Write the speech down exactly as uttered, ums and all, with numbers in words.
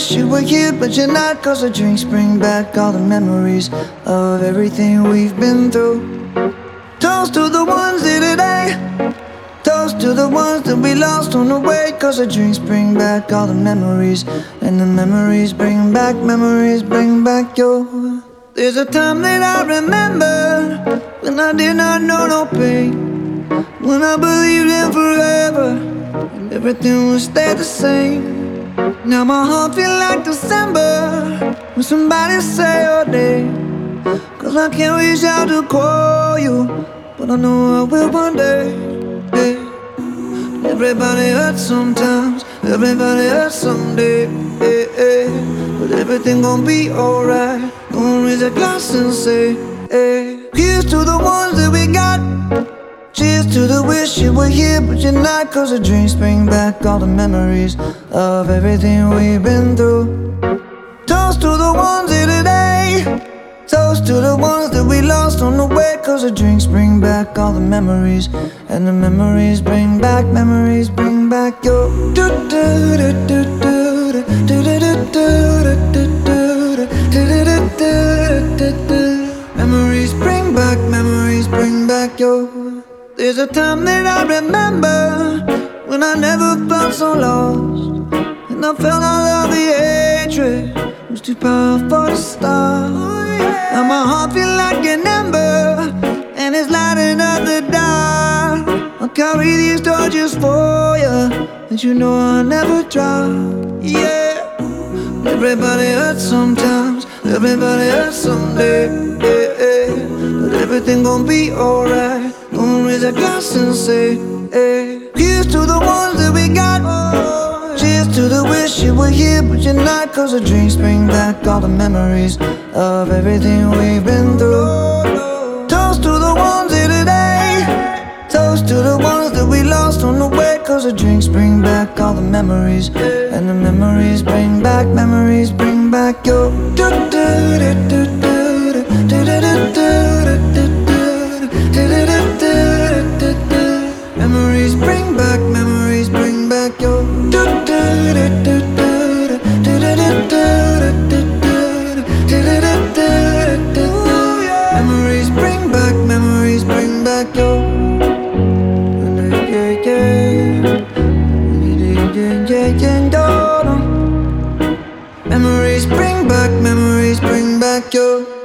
wish you were here, but you're not. Cause the drinks bring back all the memories of everything we've been through. Toast to the ones here today. Toast to the ones that we lost on the way. Cause the drinks bring back all the memories, and the memories bring back, memories bring back your. There's a time that I remember when I did not know no pain, when I believed in forever and everything would stay the same. Now my heart feel like December when somebody say your name. Cause I can't reach out to call you, but I know I will one day. Hey. Everybody hurts sometimes, everybody hurts someday. Hey, hey. But everything gon' be alright. Gonna raise a glass and say, hey. Here's to the ones that we got. Cheers to the wish you were here, but you're not. Cause the drinks bring back all the memories of everything we've been through. Toast to the ones here today. Toast to the ones that we lost on the way. Cause the drinks bring back all the memories, and the memories bring back, memories bring back your. Memories bring back, memories bring back your. There's a time that I remember when I never felt so lost, and I felt all of the hatred was too powerful to stop. Now my heart feel like an ember, and it's lighting up the dark. I'll carry these torches for you, and you know I'll never drop. Yeah. Everybody hurts sometimes, everybody hurts someday. Yeah, yeah. But everything gon' be alright. Gonna raise a glass and say, hey. Here's to the ones that we got. Cheers to the wish you were here, but you're not. Cause the drinks bring back all the memories of everything we've been through. Toast to the ones here today. Toast to the ones that we lost on the way. Cause the drinks bring back all the memories, and the memories bring back, memories bring back your. Memories bring back, memories bring back your. Memories bring back, memories bring back your. Memories bring back, memories bring back your.